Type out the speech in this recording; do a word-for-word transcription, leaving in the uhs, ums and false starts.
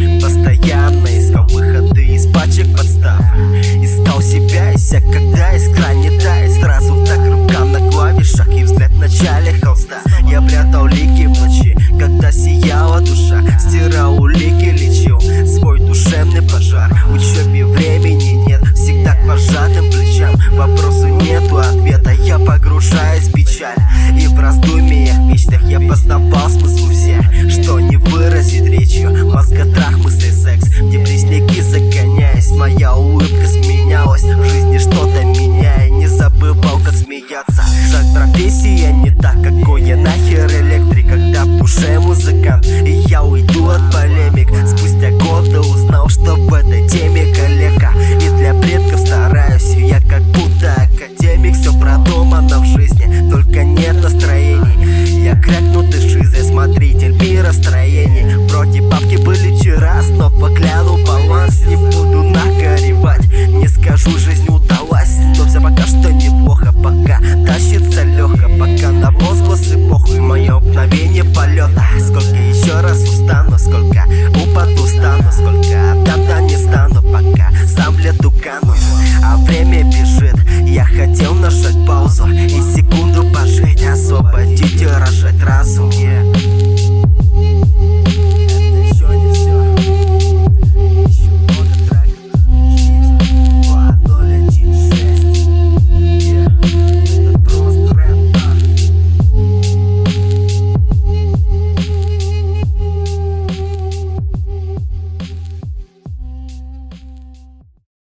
Постоянно искал выходы из пачек подстав. Искал себя и вся, когда искра не тает. Сразу так рука на клавишах и взгляд в начале холста. Я прятал лики в ночи, когда сияла душа. Стирал улики, лечил свой душевный пожар. Учебе времени нет, всегда к пожатым плечам. Вопросу нету ответа, я погружаюсь в печаль. И в раздумьях вечных я познавал смысл всех, что не выразить речью. Мозготрах, мысли, секс, депрессники загоняясь. Моя улыбка сменялась, в жизни что-то меняя. Не забывал, как смеяться. Жаль, профессия не та, какой я нахер электрик, когда в душе музыкант. И я уйду от порядка.